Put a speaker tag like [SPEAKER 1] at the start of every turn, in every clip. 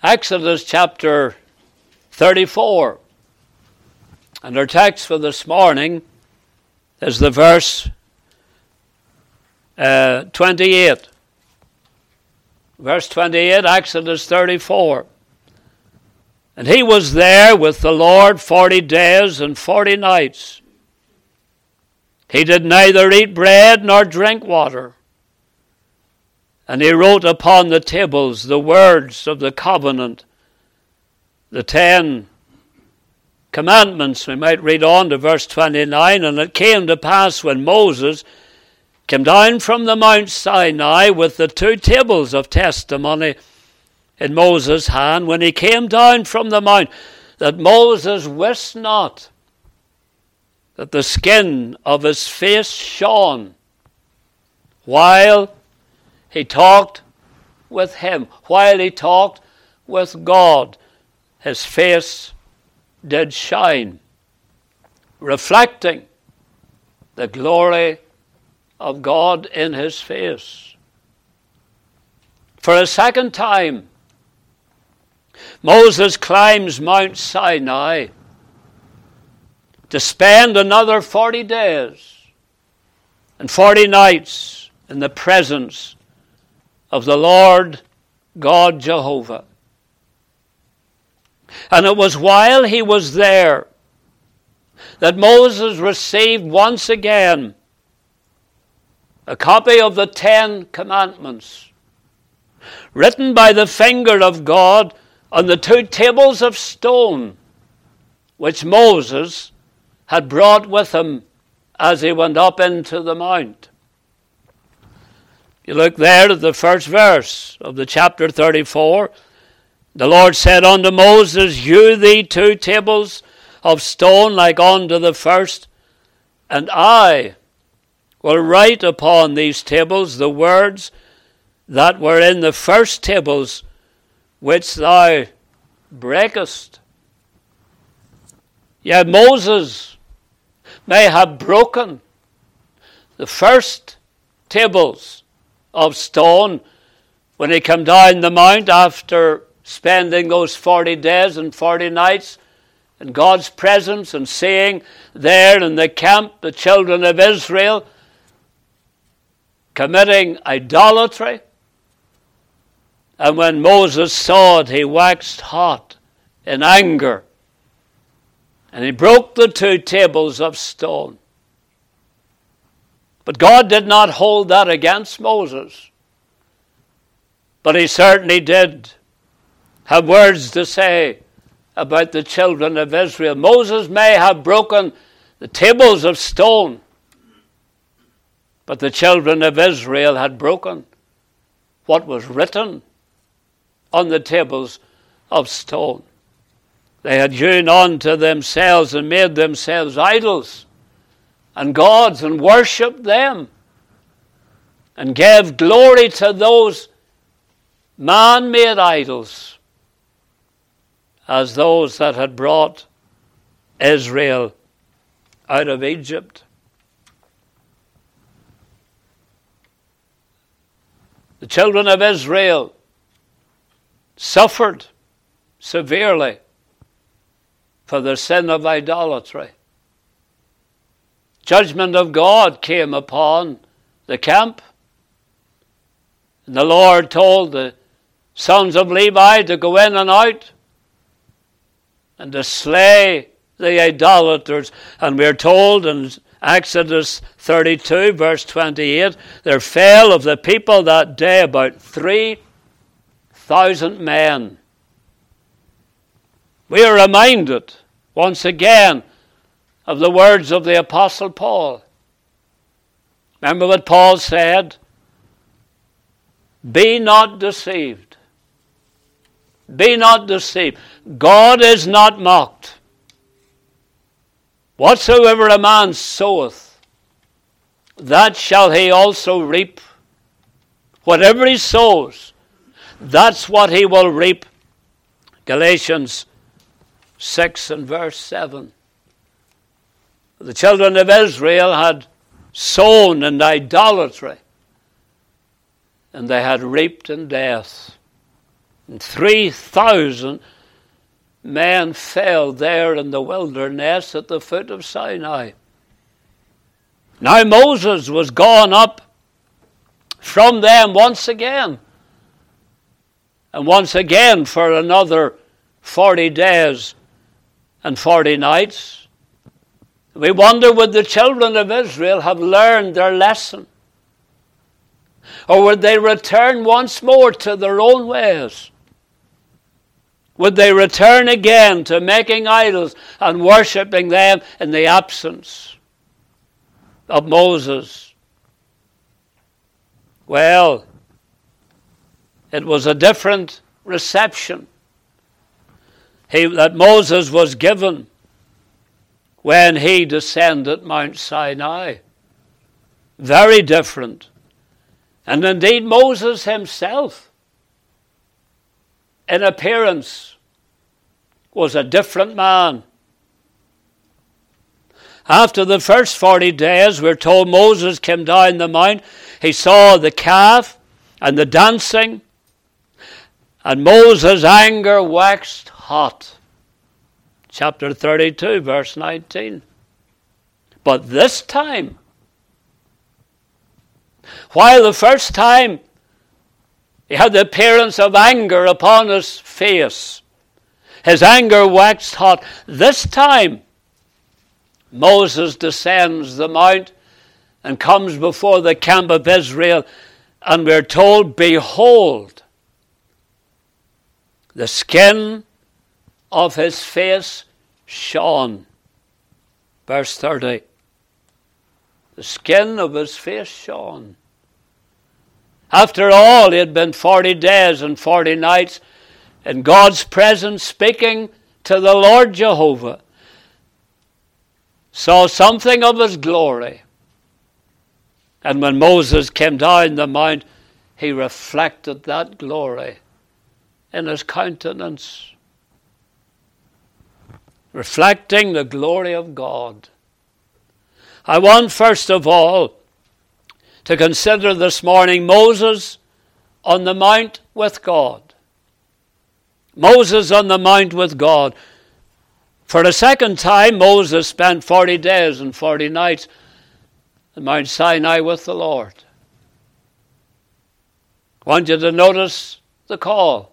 [SPEAKER 1] Exodus chapter 34. And our text for this morning is the verse 28. Verse 28, Exodus 34. And he was there with the Lord 40 days and 40 nights. He did neither eat bread nor drink water. And he wrote upon the tables the words of the covenant, the 10 commandments. We might read on to verse 29. And it came to pass when Moses came down from the Mount Sinai with the 2 tables of testimony in Moses' hand, when he came down from the mount, that Moses wist not that the skin of his face shone while he talked with him, while he talked with God. His face did shine, reflecting the glory of God in his face. For a second time, Moses climbs Mount Sinai to spend another 40 days and 40 nights in the presence of the Lord God Jehovah. And it was while he was there that Moses received once again a copy of the 10 commandments, written by the finger of God on the 2 tables of stone, which Moses had brought with him as he went up into the mount. You look there at the first verse of the chapter 34. The Lord said unto Moses, Hew thee 2 tables of stone like unto the first, and I will write upon these tables the words that were in the first tables which thou breakest. Yet Moses may have broken the first tables of stone when he came down the mount after spending those 40 days and 40 nights in God's presence and seeing there in the camp the children of Israel committing idolatry. And when Moses saw it, he waxed hot in anger, and he broke the 2 tables of stone. But God did not hold that against Moses. But he certainly did have words to say about the children of Israel. Moses may have broken the tables of stone, but the children of Israel had broken what was written on the tables of stone. They had hewn unto themselves and made themselves idols and gods and worshipped them and gave glory to those man-made idols as those that had brought Israel out of Egypt. The children of Israel suffered severely for their sin of idolatry. Judgment of God came upon the camp. And the Lord told the sons of Levi to go in and out and to slay the idolaters. And we're told in Exodus 32, verse 28, there fell of the people that day about 3,000 men. We are reminded once again of the words of the Apostle Paul. Remember what Paul said? Be not deceived. Be not deceived. God is not mocked. Whatsoever a man soweth, that shall he also reap. Whatever he sows, that's what he will reap. Galatians 6 and verse 7. The children of Israel had sown in idolatry, and they had reaped in death. And 3,000 men fell there in the wilderness at the foot of Sinai. Now Moses was gone up from them once again. And once again for another 40 days and 40 nights. We wonder, would the children of Israel have learned their lesson? Or would they return once more to their own ways? Would they return again to making idols and worshipping them in the absence of Moses? Well, it was a different reception that Moses was given when he descended Mount Sinai. Very different. And indeed Moses himself, in appearance, was a different man. After the first 40 days, we're told Moses came down the mount. He saw the calf and the dancing, and Moses' anger waxed hot. Chapter 32, verse 19. But this time, while the first time he had the appearance of anger upon his face, his anger waxed hot, this time Moses descends the mount and comes before the camp of Israel, and we're told, behold, the skin of his face shone. Verse 30. The skin of his face shone. After all, it had been 40 days and 40 nights in God's presence, speaking to the Lord Jehovah. Saw something of his glory. And when Moses came down the mount, he reflected that glory in his countenance, reflecting the glory of God. I want first of all to consider this morning Moses on the mount with God. Moses on the mount with God. For the second time, Moses spent 40 days and 40 nights at Mount Sinai with the Lord. I want you to notice the call.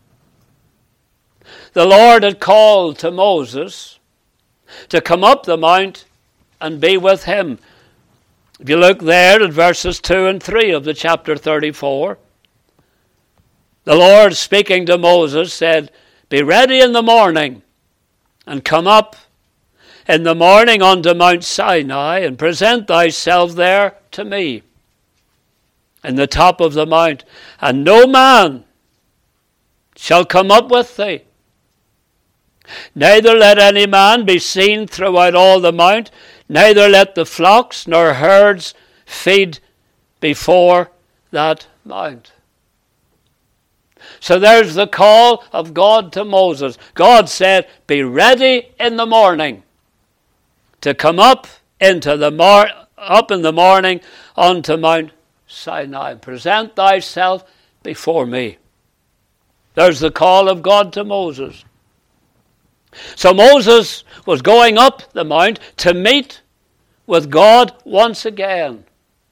[SPEAKER 1] The Lord had called to Moses to come up the mount and be with him. If you look there at verses 2 and 3 of the chapter 34, the Lord speaking to Moses said, be ready in the morning and come up in the morning unto Mount Sinai and present thyself there to me in the top of the mount, and no man shall come up with thee. Neither let any man be seen throughout all the mount, neither let the flocks nor herds feed before that mount. So there's the call of God to Moses. God said, be ready in the morning to come up into up in the morning unto Mount Sinai. Present thyself before me. There's the call of God to Moses. So Moses was going up the mount to meet with God once again.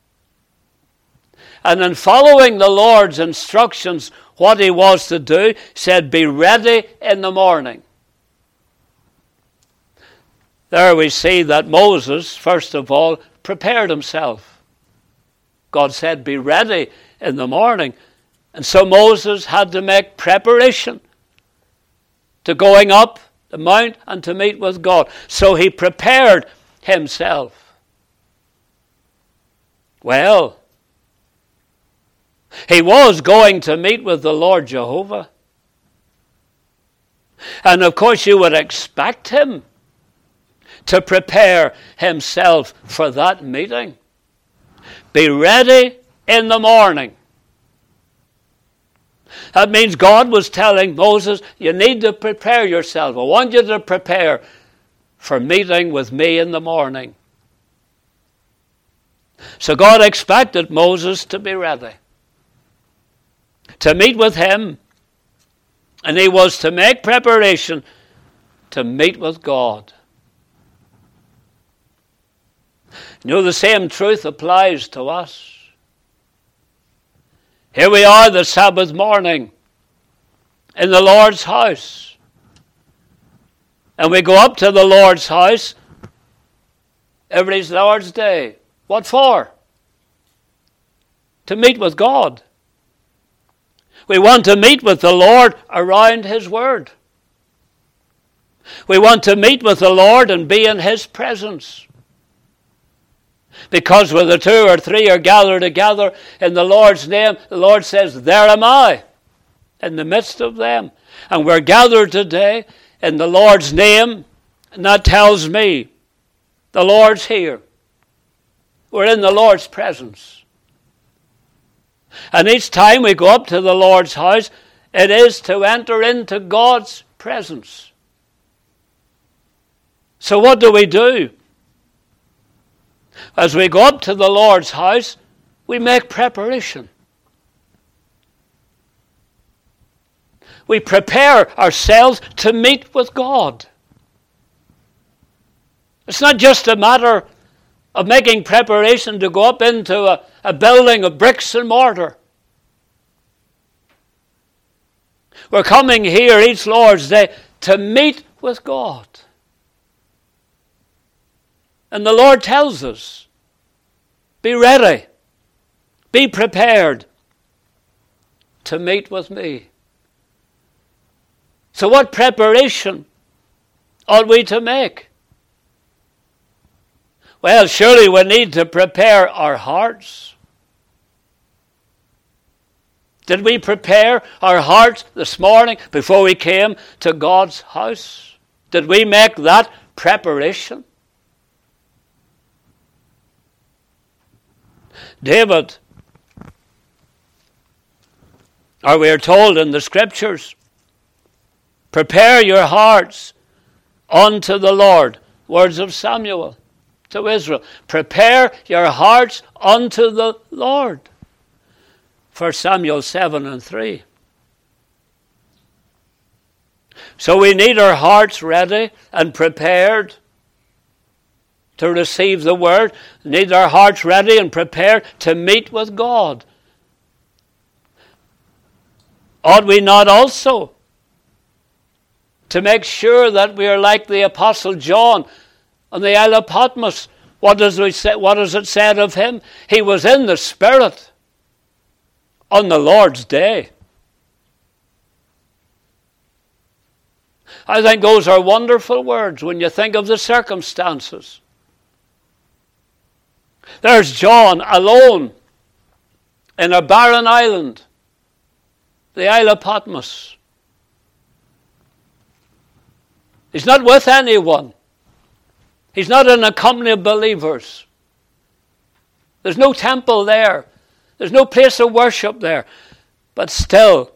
[SPEAKER 1] And in following the Lord's instructions, what he was to do, said, be ready in the morning. There we see that Moses, first of all, prepared himself. God said, be ready in the morning. And so Moses had to make preparation to going up the mount and to meet with God. So he prepared himself. Well, he was going to meet with the Lord Jehovah. And of course you would expect him to prepare himself for that meeting. Be ready in the morning. That means God was telling Moses, you need to prepare yourself. I want you to prepare for meeting with me in the morning. So God expected Moses to be ready, to meet with him And he was to make preparation to meet with God. You know, the same truth applies to us. Here we are the Sabbath morning in the Lord's house. And we go up to the Lord's house every Lord's Day. What for? To meet with God. We want to meet with the Lord around His Word. We want to meet with the Lord and be in His presence. Because where the two or three are gathered together in the Lord's name, the Lord says, there am I in the midst of them. And we're gathered today in the Lord's name, and that tells me the Lord's here. We're in the Lord's presence. And each time we go up to the Lord's house, it is to enter into God's presence. So what do? As we go up to the Lord's house, we make preparation. We prepare ourselves to meet with God. It's not just a matter of making preparation to go up into a building of bricks and mortar. We're coming here each Lord's Day to meet with God. And the Lord tells us, be ready, be prepared to meet with me. So what preparation ought we to make? Well, surely we need to prepare our hearts. Did we prepare our hearts this morning before we came to God's house? Did we make that preparation? David, or we are told in the Scriptures, prepare your hearts unto the Lord. Words of Samuel to Israel. Prepare your hearts unto the Lord. 1 Samuel 7:3. So we need our hearts ready and prepared to receive the Word. We need our hearts ready and prepared to meet with God. Ought we not also to make sure that we are like the Apostle John on the Isle of Patmos? What does it say of him? He was in the Spirit on the Lord's day. I think those are wonderful words when you think of the circumstances. There's John alone in a barren island, the Isle of Patmos. He's not with anyone. He's not in a company of believers. There's no temple there. There's no place of worship there. But still,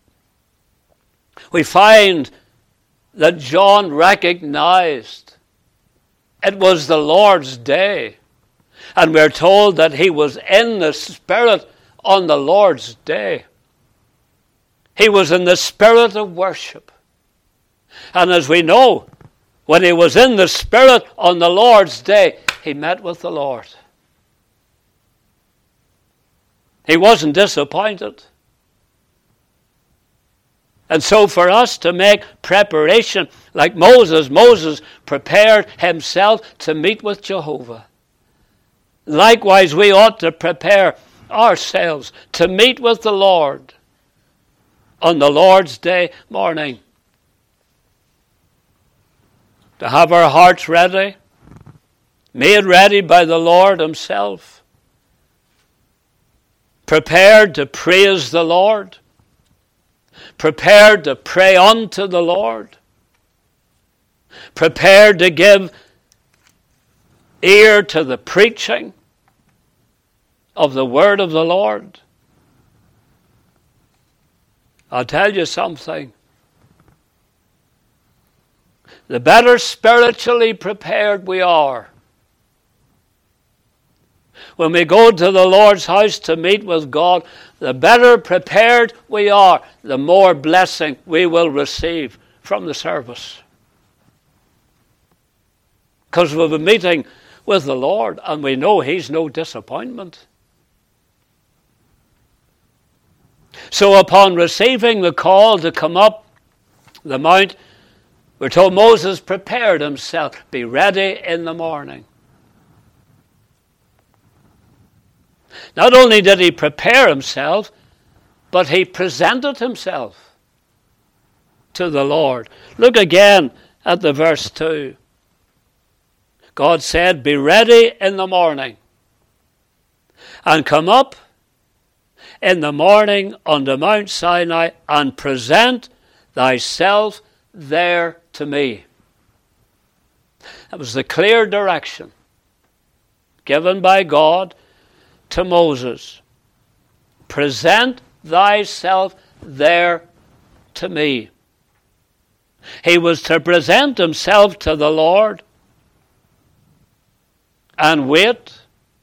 [SPEAKER 1] we find that John recognized it was the Lord's day. And we're told that he was in the Spirit on the Lord's day. He was in the spirit of worship. And as we know, when he was in the Spirit on the Lord's day, he met with the Lord. He wasn't disappointed. And so for us to make preparation like Moses prepared himself to meet with Jehovah. Likewise, we ought to prepare ourselves to meet with the Lord on the Lord's day morning. To have our hearts ready, made ready by the Lord himself. Prepared to praise the Lord. Prepared to pray unto the Lord. Prepared to give ear to the preaching of the word of the Lord. I'll tell you something. The better spiritually prepared we are, When we go to the Lord's house to meet with God, the better prepared we are, the more blessing we will receive from the service. Because we'll be meeting with the Lord, and we know He's no disappointment. So upon receiving the call to come up the mount, we're told Moses prepared himself, be ready in the morning. Not only did he prepare himself, but he presented himself to the Lord. Look again at the verse 2. God said, be ready in the morning, and come up in the morning unto Mount Sinai, and present thyself there to me. That was the clear direction given by God to Moses. Present thyself there to me. He was to present himself to the Lord and wait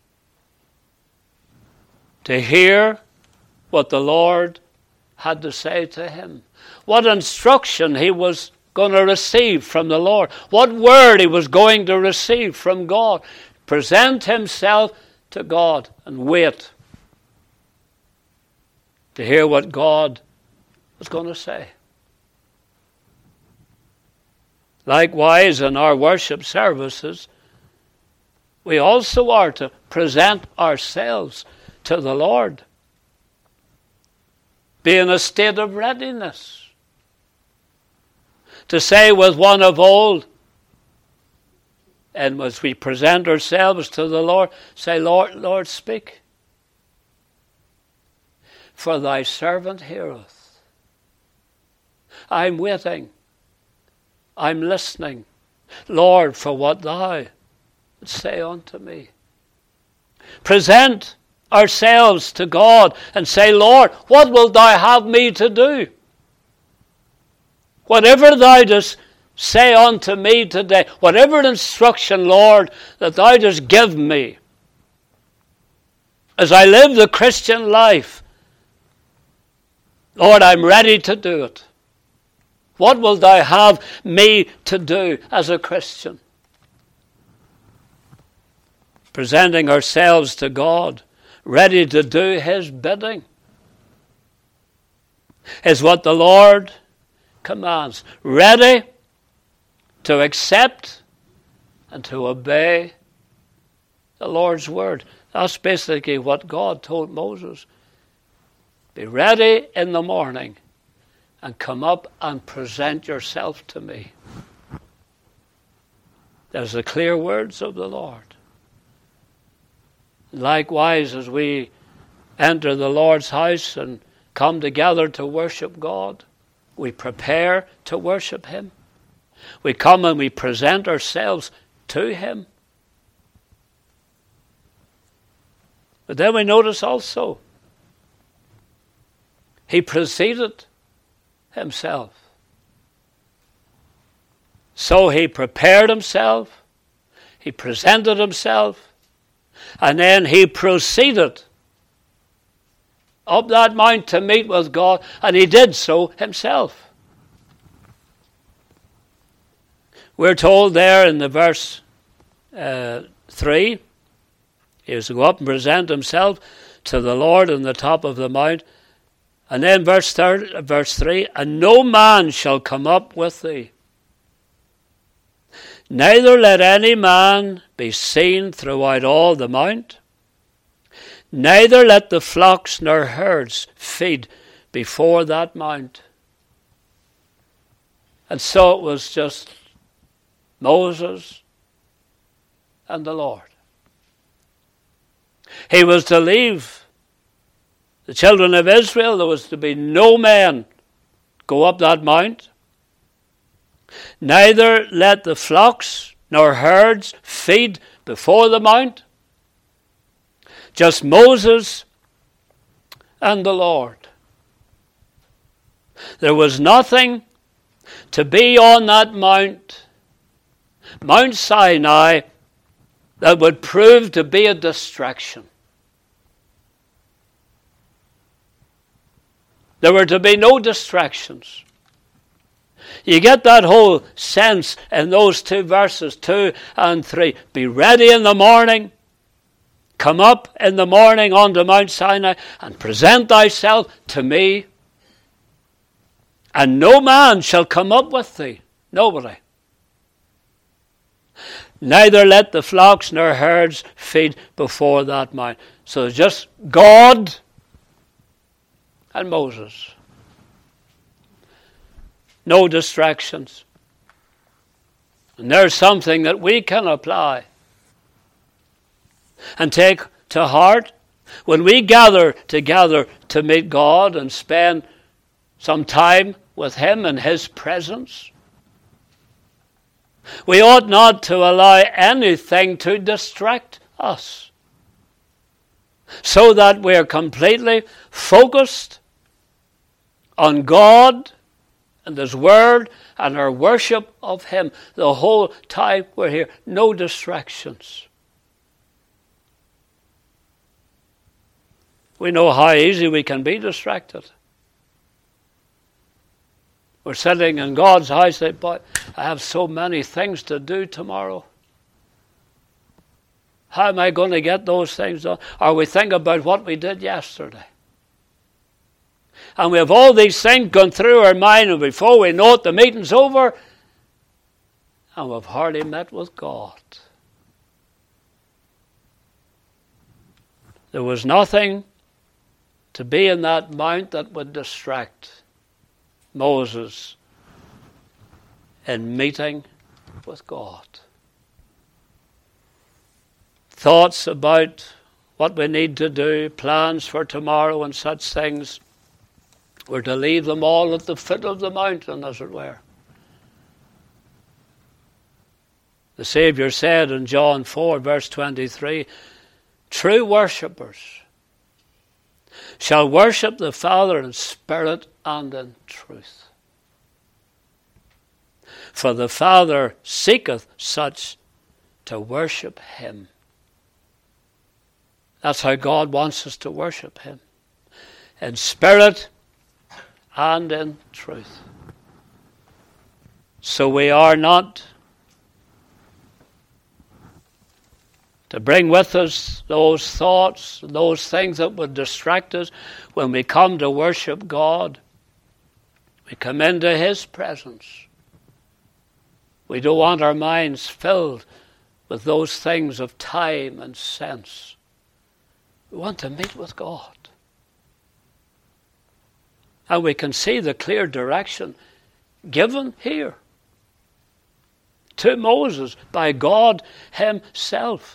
[SPEAKER 1] to hear what the Lord had to say to him. What instruction he was going to receive from the Lord. What word he was going to receive from God. Present himself to God and wait to hear what God was going to say. Likewise, in our worship services, we also are to present ourselves to the Lord. Be in a state of readiness. To say with one of old, and as we present ourselves to the Lord, say, Lord, speak. For thy servant heareth. I'm waiting. I'm listening. Lord, for what thou would say unto me. Present ourselves to God and say, Lord, what wilt thou have me to do? Whatever thou dost say unto me today, whatever instruction, Lord, that thou dost give me, as I live the Christian life, Lord, I'm ready to do it. What wilt thou have me to do as a Christian? Presenting ourselves to God, ready to do His bidding, is what the Lord commands. Ready to accept and to obey the Lord's word. That's basically what God told Moses. Be ready in the morning and come up and present yourself to me. There's the clear words of the Lord. Likewise, as we enter the Lord's house and come together to worship God, we prepare to worship Him. We come and we present ourselves to Him. But then we notice also, He preceded Himself. So He prepared Himself, He presented Himself, and then He proceeded up that mount to meet with God, and He did so Himself. We're told there in the verse 3, He was to go up and present Himself to the Lord on the top of the mount. And then verse 3, and no man shall come up with thee. Neither let any man be seen throughout all the mount. Neither let the flocks nor herds feed before that mount. And so it was just Moses and the Lord. He was to leave the children of Israel. There was to be no man go up that mount. Neither let the flocks nor herds feed before the mount. Just Moses and the Lord. There was nothing to be on that mount, Mount Sinai, that would prove to be a distraction. There were to be no distractions. You get that whole sense in those two verses, 2 and 3. Be ready in the morning. Come up in the morning unto Mount Sinai and present thyself to me. And no man shall come up with thee. Nobody. Neither let the flocks nor herds feed before that mount. So it's just God and Moses. No distractions. And there's something that we can apply and take to heart when we gather together to meet God and spend some time with Him in His presence. We ought not to allow anything to distract us, so that we are completely focused on God and His Word and our worship of Him the whole time we're here. No distractions. We know how easy we can be distracted. We're sitting in God's house, say, "Boy, I have so many things to do tomorrow. How am I going to get those things done?" Or we think about what we did yesterday. And we have all these things going through our mind, and before we know it, the meeting's over, and we've hardly met with God. There was nothing to be in that mount that would distract Moses in meeting with God. Thoughts about what we need to do, plans for tomorrow and such things, we're to leave them all at the foot of the mountain, as it were. The Saviour said in John 4, verse 23, "True worshippers shall worship the Father in spirit and in truth. For the Father seeketh such to worship Him." That's how God wants us to worship Him. In spirit and in truth. So we are not to bring with us those thoughts, those things that would distract us when we come to worship God. We come into His presence. We don't want our minds filled with those things of time and sense. We want to meet with God. And we can see the clear direction given here to Moses by God Himself.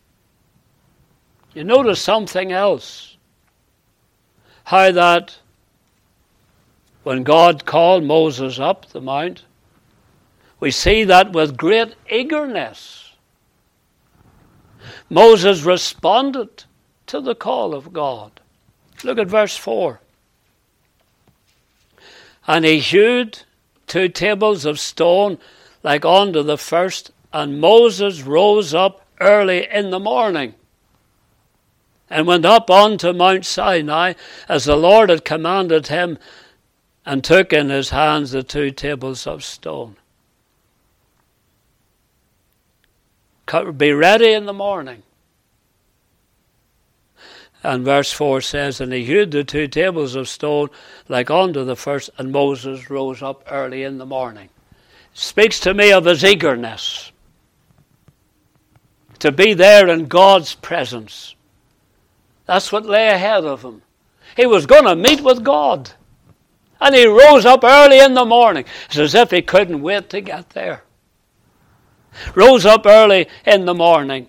[SPEAKER 1] You notice something else. How that when God called Moses up the mount, we see that with great eagerness, Moses responded to the call of God. Look at verse 4. "And he hewed 2 tables of stone like unto the first, and Moses rose up early in the morning, and went up unto Mount Sinai, as the Lord had commanded him, and took in his hands the 2 tables of stone." Be ready in the morning. And verse 4 says, "And he hewed the 2 tables of stone like unto the first, and Moses rose up early in the morning." It speaks to me of his eagerness to be there in God's presence. That's what lay ahead of him. He was going to meet with God. And he rose up early in the morning. It's as if he couldn't wait to get there. Rose up early in the morning.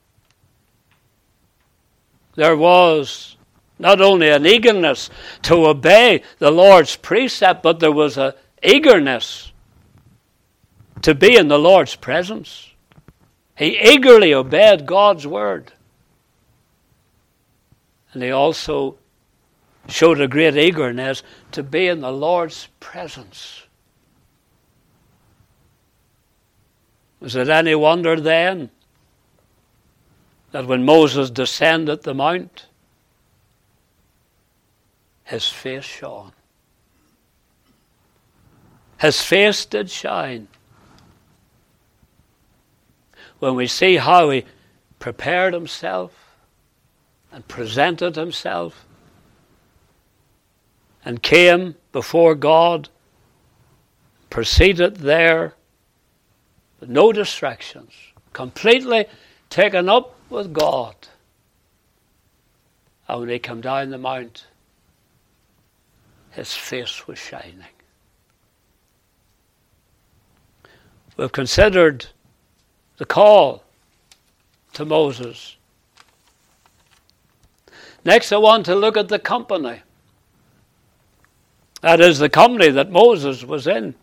[SPEAKER 1] There was not only an eagerness to obey the Lord's precept, but there was an eagerness to be in the Lord's presence. He eagerly obeyed God's word. And he also showed a great eagerness to be in the Lord's presence. Was it any wonder then that when Moses descended the mount, his face shone. His face did shine. When we see how he prepared himself and presented himself and came before God, proceeded there with no distractions, completely taken up with God. And when he came down the mount, his face was shining. We've considered the call to Moses. Next, I want to look at the company. That is the company that Moses was in.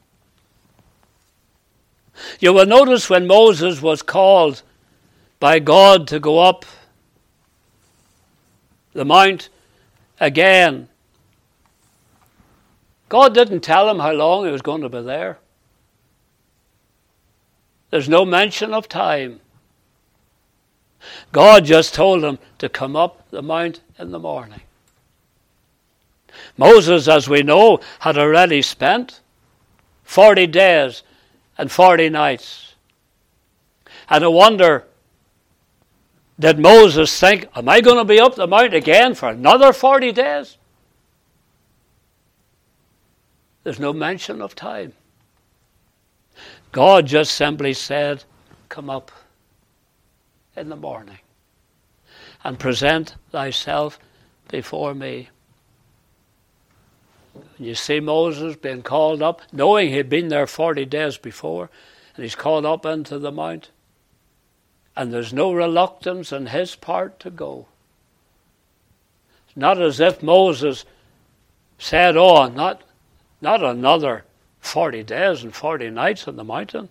[SPEAKER 1] You will notice when Moses was called by God to go up the mount again, God didn't tell him how long he was going to be there. There's no mention of time. God just told him to come up the mount in the morning. Moses, as we know, had already spent 40 days and 40 nights. And I wonder, did Moses think, am I going to be up the mount again for another 40 days? There's no mention of time. God just simply said, come up in the morning and present thyself before me. And you see Moses being called up, knowing he'd been there 40 days before, and he's called up into the mount. And there's no reluctance on his part to go. It's not as if Moses said, oh, not another 40 days and 40 nights on the mountain.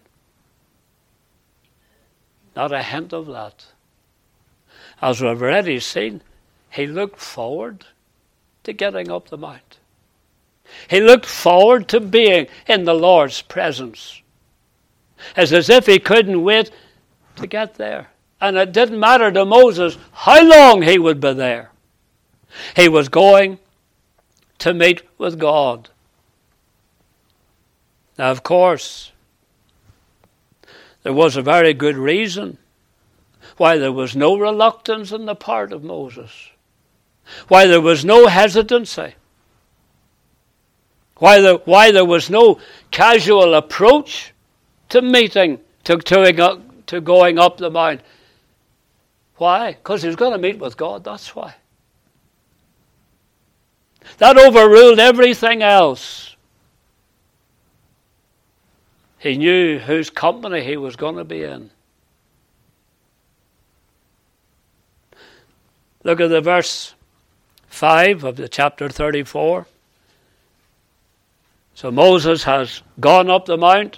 [SPEAKER 1] Not a hint of that. As we've already seen, he looked forward to getting up the mount. He looked forward to being in the Lord's presence. It's as if he couldn't wait to get there. And it didn't matter to Moses how long he would be there. He was going to meet with God. Now, of course, there was a very good reason why there was no reluctance on the part of Moses, why there was no hesitancy, why there was no casual approach to meeting, to going up the mount. Why? Because he was going to meet with God, that's why. That overruled everything else. He knew whose company he was going to be in. Look at the verse 5 of the chapter 34. So Moses has gone up the mount.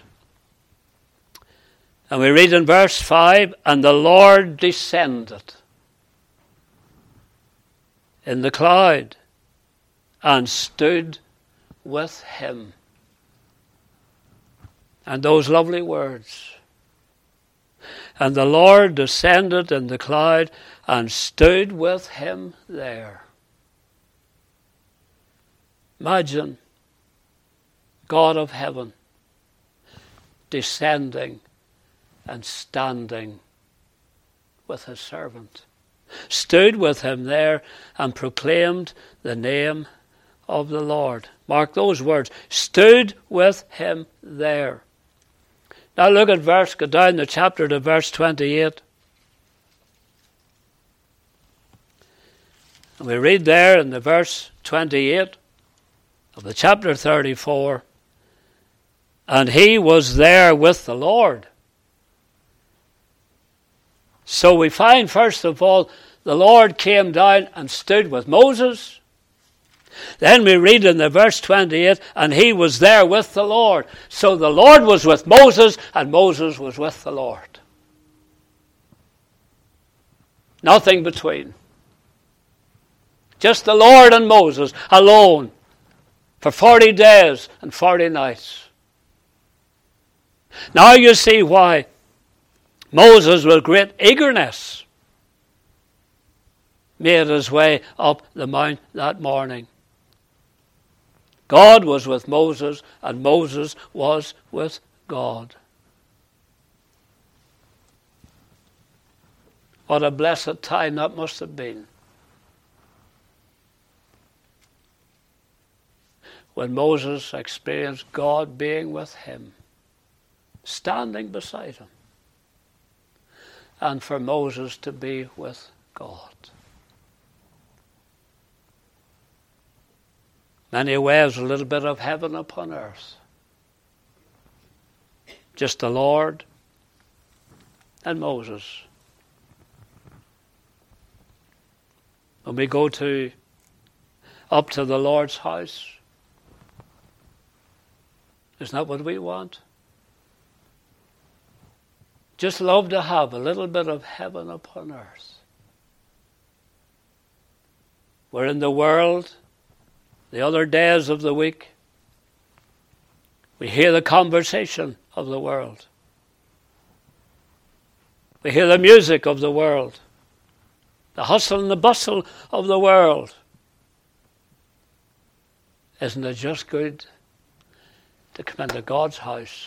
[SPEAKER 1] And we read in verse 5, and the Lord descended in the cloud and stood with him. And those lovely words. And the Lord descended in the cloud and stood with him there. Imagine God of heaven descending and standing with his servant. Stood with him there and proclaimed the name of the Lord. Mark those words. Stood with him there. Now look at go down the chapter to verse 28. And we read there in the verse 28 of the chapter 34, and he was there with the Lord. So we find, first of all, the Lord came down and stood with Moses. Then we read in the verse 28, and he was there with the Lord. So the Lord was with Moses, and Moses was with the Lord. Nothing between. Just the Lord and Moses alone for 40 days and 40 nights. Now you see why Moses, with great eagerness, made his way up the mount that morning. God was with Moses, and Moses was with God. What a blessed time that must have been, when Moses experienced God being with him, standing beside him, and for Moses to be with God. Many ways, a little bit of heaven upon earth. Just the Lord and Moses. When we go up to the Lord's house, isn't that what we want? Just love to have a little bit of heaven upon earth. We're in the world, the other days of the week, we hear the conversation of the world. We hear the music of the world, the hustle and the bustle of the world. Isn't it just good to come into God's house,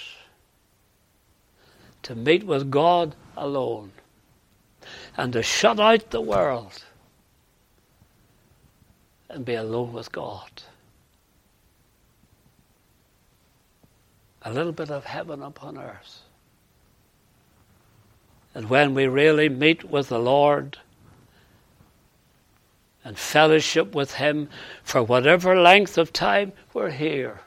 [SPEAKER 1] to meet with God alone, and to shut out the world and be alone with God? A little bit of heaven upon earth. And when we really meet with the Lord and fellowship with him for whatever length of time we're here,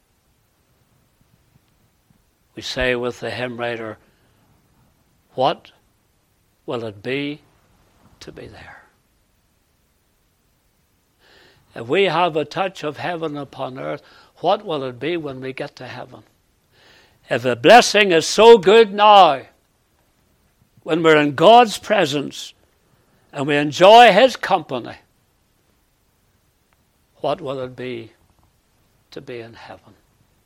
[SPEAKER 1] we say with the hymn writer, what will it be to be there? If we have a touch of heaven upon earth, what will it be when we get to heaven? If the blessing is so good now, when we're in God's presence and we enjoy his company, what will it be to be in heaven?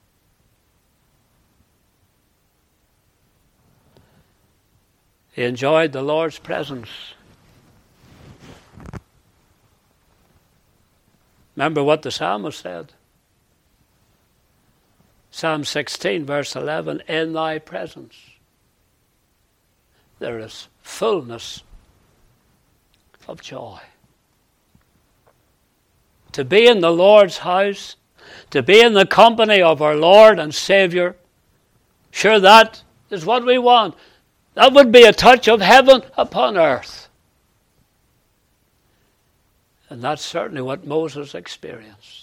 [SPEAKER 1] He enjoyed the Lord's presence. Remember what the psalmist said. Psalm 16, verse 11, in thy presence there is fullness of joy. To be in the Lord's house, to be in the company of our Lord and Savior, sure, that is what we want. That would be a touch of heaven upon earth. And that's certainly what Moses experienced.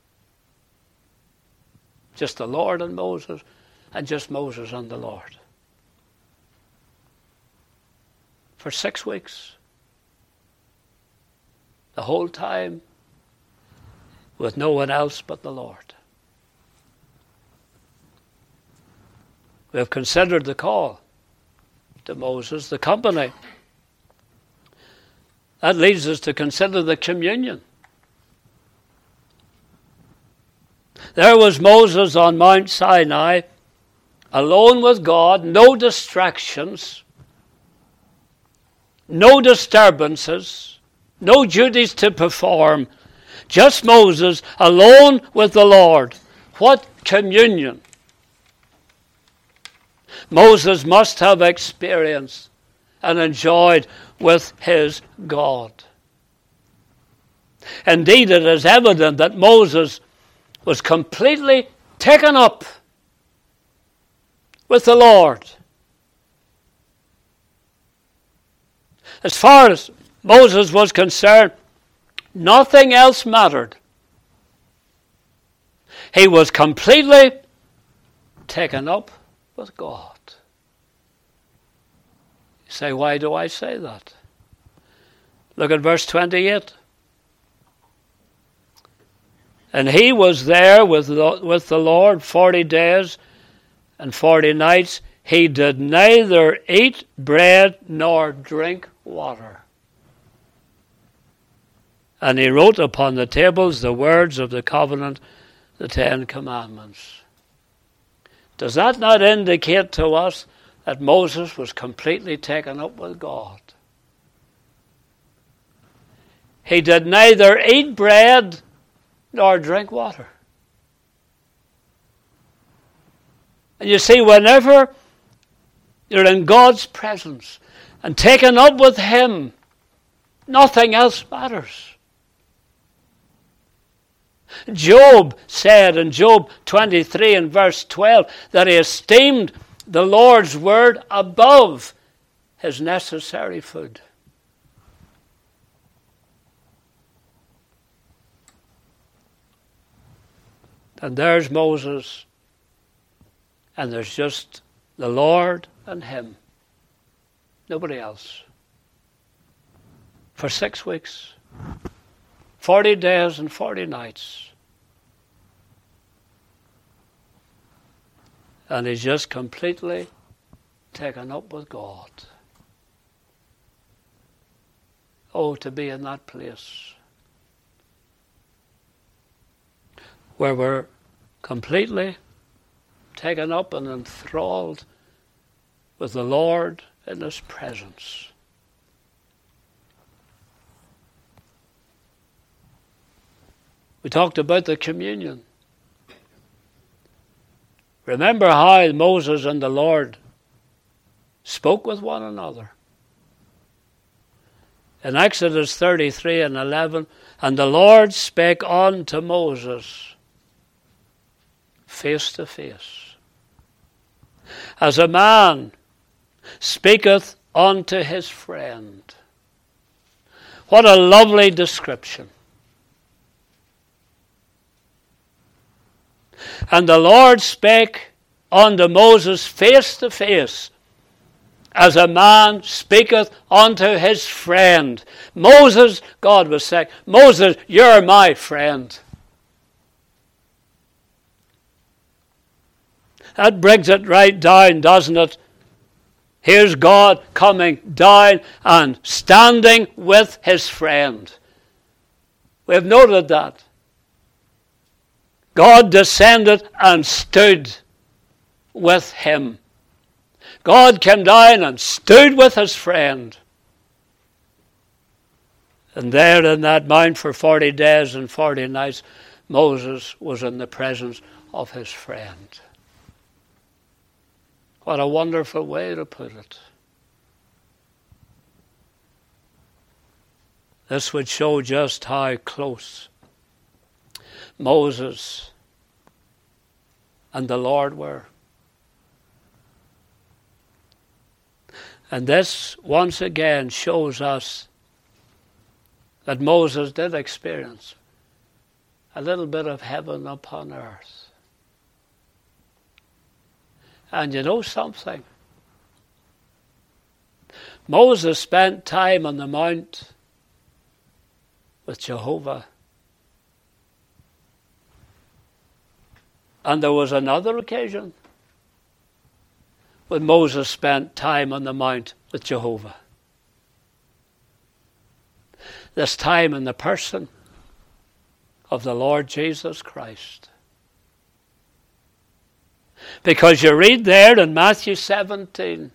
[SPEAKER 1] Just the Lord and Moses, and just Moses and the Lord. For 6 weeks. The whole time with no one else but the Lord. We have considered the call to Moses, the company. That leads us to consider the communion. There was Moses on Mount Sinai, alone with God, no distractions, no disturbances, no duties to perform, just Moses alone with the Lord. What communion Moses must have experienced and enjoyed with his God. Indeed, it is evident that Moses was completely taken up with the Lord. As far as Moses was concerned, nothing else mattered. He was completely taken up with God. You say, why do I say that? Look at verse 28. And he was there with the Lord 40 days and 40 nights. He did neither eat bread nor drink water. And he wrote upon the tables the words of the covenant, the 10 Commandments. Does that not indicate to us that Moses was completely taken up with God? he did neither eat bread nor drink water. And you see, whenever you're in God's presence and taken up with him, nothing else matters. Job said in Job 23 and verse 12 that he esteemed the Lord's word above his necessary food. And there's Moses, and there's just the Lord and him. Nobody else. For 6 weeks. 40 days and 40 nights. And he's just completely taken up with God. Oh, to be in that place where we're completely taken up and enthralled with the Lord in his presence. We talked about the communion. Remember how Moses and the Lord spoke with one another. In Exodus 33 and 11, and the Lord spake unto Moses face to face, as a man speaketh unto his friend. What a lovely description. And the Lord spake unto Moses face to face, as a man speaketh unto his friend. Moses, God was saying, Moses, you're my friend. That brings it right down, doesn't it? Here's God coming down and standing with his friend. We have noted that. God descended and stood with him. God came down and stood with his friend. And there in that mount for 40 days and 40 nights, Moses was in the presence of his friend. What a wonderful way to put it. This would show just how close Moses and the Lord were. And this once again shows us that Moses did experience a little bit of heaven upon earth. And you know something? Moses spent time on the mount with Jehovah. And there was another occasion when Moses spent time on the mount with Jehovah. This time in the person of the Lord Jesus Christ. Because you read there in Matthew 17.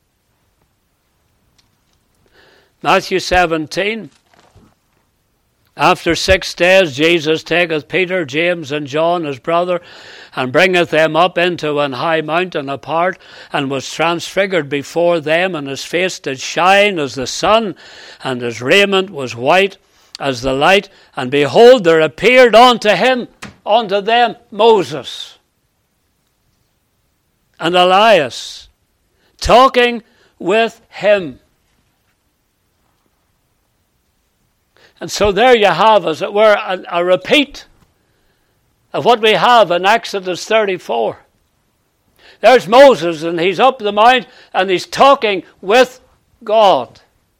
[SPEAKER 1] Matthew 17. After 6 days Jesus taketh Peter, James, and John his brother, and bringeth them up into an high mountain apart, and was transfigured before them, and his face did shine as the sun, and his raiment was white as the light. And behold, there appeared unto them, Moses and Elias, talking with him. And so there you have, as it were, a repeat of what we have in Exodus 34. There's Moses, and he's up the mount, and he's talking with God.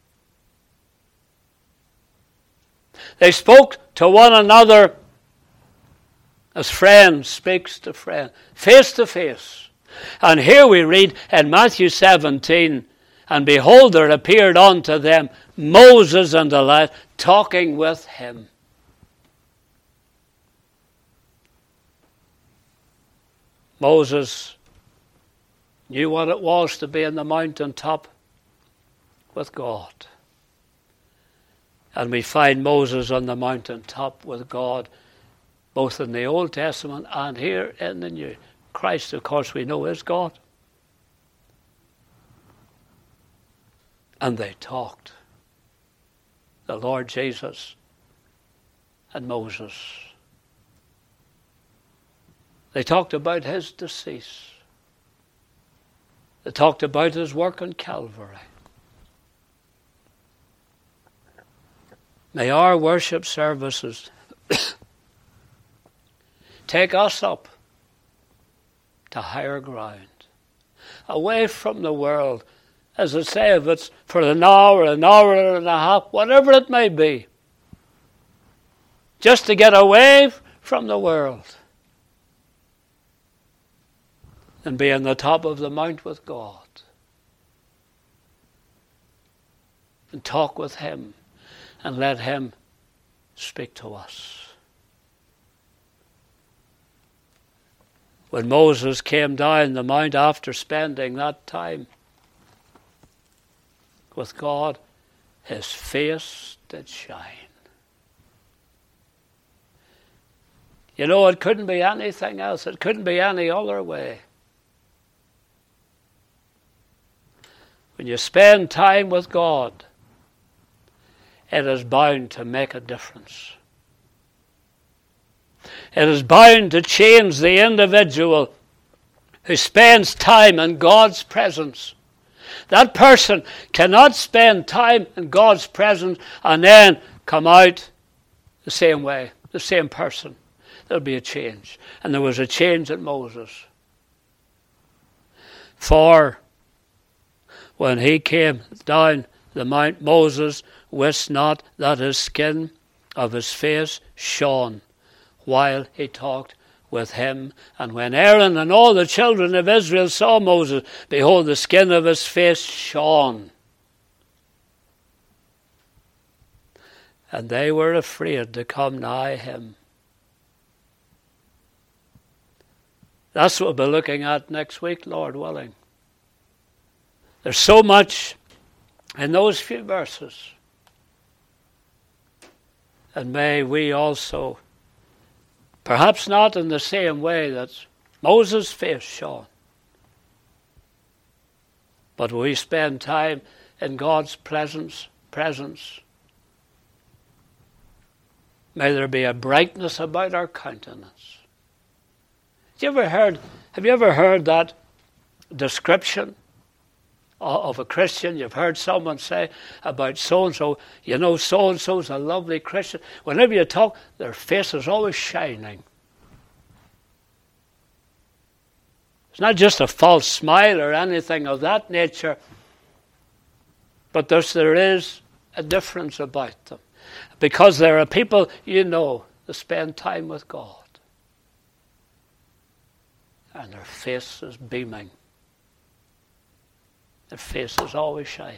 [SPEAKER 1] They spoke to one another as friend speaks to friend, face to face. And here we read in Matthew 17, and behold, there appeared unto them Moses and Elias talking with him. Moses knew what it was to be in the mountaintop with God. And we find Moses on the mountaintop with God, both in the Old Testament and here in the New. Christ, of course, we know is God. And they talked. The Lord Jesus and Moses. They talked about his decease. They talked about his work on Calvary. May our worship services take us up to higher ground, away from the world, as I say, if it's for an hour and a half, whatever it may be, just to get away from the world and be on the top of the mount with God and talk with him and let him speak to us. When Moses came down the mount after spending that time with God, his face did shine. You know, it couldn't be anything else. It couldn't be any other way. When you spend time with God, it is bound to make a difference. It is bound to change the individual who spends time in God's presence. That person cannot spend time in God's presence and then come out the same way, the same person. There'll be a change. And there was a change in Moses. For when he came down the mount, Moses wist not that his skin of his face shone while he talked with him. And when Aaron and all the children of Israel saw Moses, behold, the skin of his face shone. And they were afraid to come nigh him. That's what we'll be looking at next week, Lord willing. There's so much in those few verses. And may we also, perhaps not in the same way that Moses' face shone, but we spend time in God's presence. May there be a brightness about our countenance. Have you ever heard that description of a Christian? You've heard someone say about so-and-so, you know, so-and-so's a lovely Christian. Whenever you talk, their face is always shining. It's not just a false smile or anything of that nature, but there is a difference about them. Because there are people, you know, that spend time with God. And their face is beaming. Their face is always shining.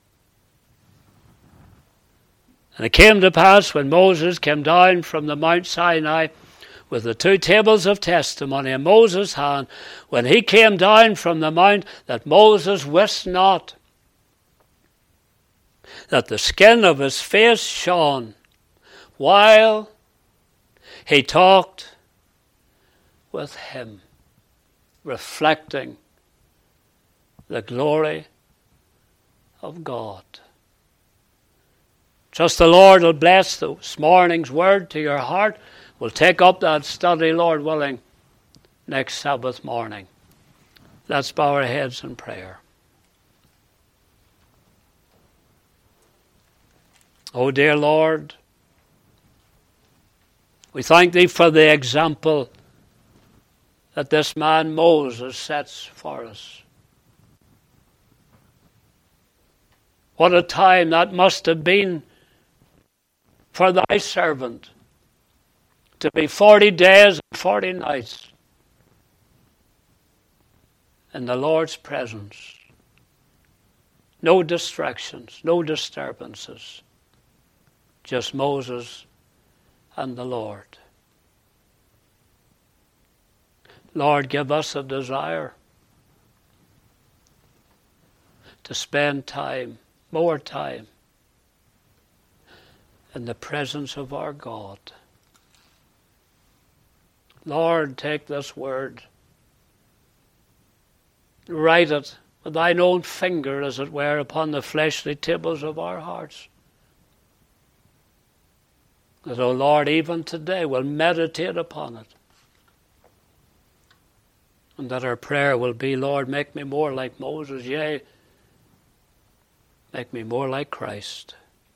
[SPEAKER 1] And it came to pass when Moses came down from the Mount Sinai with the 2 tables of testimony in Moses' hand, when he came down from the mount, that Moses wist not that the skin of his face shone while he talked with him, reflecting the glory of God. Trust the Lord will bless this morning's word to your heart. We'll take up that study, Lord willing, next Sabbath morning. Let's bow our heads in prayer. Oh, dear Lord, we thank Thee for the example that this man Moses sets for us. What a time that must have been for Thy servant to be 40 days and 40 nights in the Lord's presence. No distractions, no disturbances. Just Moses and the Lord. Lord, give us a desire to spend time, more time, in the presence of our God. Lord, take this word, write it with thine own finger, as it were, upon the fleshly tables of our hearts. That, O Lord, even today we'll meditate upon it. And that our prayer will be, Lord, make me more like Moses, yea, make me more like Christ.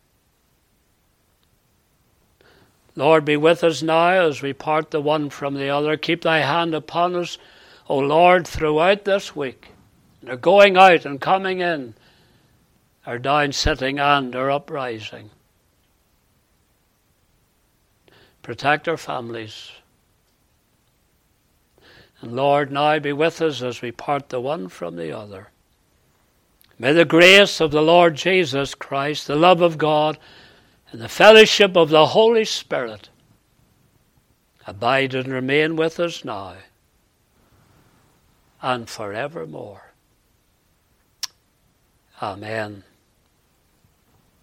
[SPEAKER 1] Lord, be with us now as we part the one from the other. Keep thy hand upon us, O Lord, throughout this week. Our going out and coming in, our down sitting and our uprising. Protect our families. And Lord, now be with us as we part the one from the other. May the grace of the Lord Jesus Christ, the love of God, and the fellowship of the Holy Spirit abide and remain with us now and forevermore. Amen.